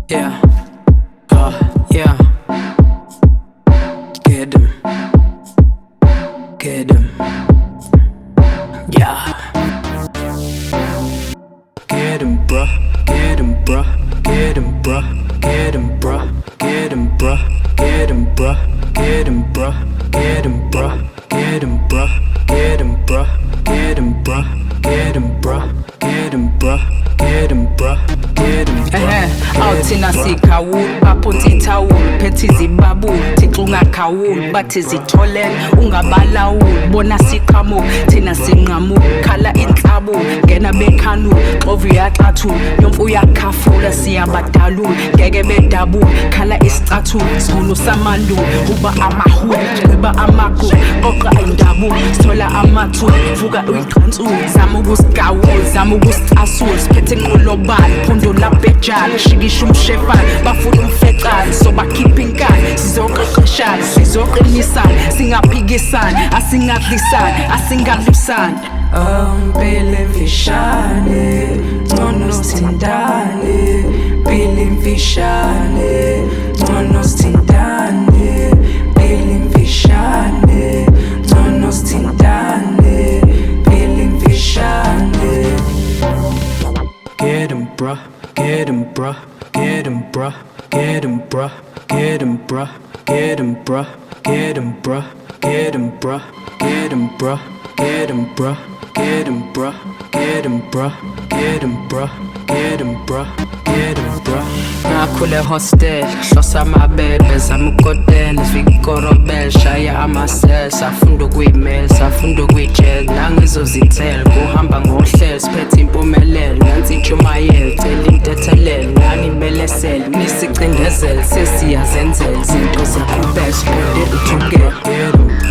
Yeah, yeah. Get 'em, get 'em. Yeah. Get 'em, bruh, get 'em, bruh, get 'em, bruh, get 'em, bruh, get 'em, bruh, get 'em, bruh, get 'em, bruh, get 'em, bruh, get 'em, bruh, get 'em, bruh, get 'em, bruh, get 'em, bruh, get 'em, bruh, get 'em, bruh, get 'em, bruh. Awuthina sikhawula baphonsa ithawula phethe izibabula thixu ungakhawuli bathi zitholele ungabalawuli bona siqhamuka thina sinqamuka khala inhlabula ngena bekhanula xova uyaxathula nyomfu uyakhafula siyabadalula ngeke bedabula khala isicathula sivunu samandulo uba amahula xiba amagugu oqa indabula sithola amathula vuka uyiqhansula zama ukusigawula zama ukusicasula siphethe inqolobala phondo labhejala shikisha umshefana bafuna umfecane so bakhipha inkani sizoqeqeshana sizoqinisana singaphikisana asingadlisana asingadlusana Pele mfishane, nono sindane. Pele mfishane, nono sindane. Pele mfishane, nono sindane. Pele mfishane. Get 'em, bruh, get 'em, bruh, get 'em, bruh, get 'em, bruh, get 'em, bruh, get 'em, bruh, get 'em, bruh, get 'em, bruh, get 'em, bruh, get 'em, bruh. Get 'em, bruh, get 'em, bruh, get 'em, bruh, get 'em, bruh, get 'em, bruh. ngakhule hostel hlosa amabebe zama ukotela zwikorobel shaya amasel safunda ukuyimela safunda ukuyijela nangizozithela kuhamba ngohlelo siphethe impumelelo nansi intshumayelo cela intethelelo nani belesele nisicindezele sesiyazenzela izinto zakuphela sibonde together.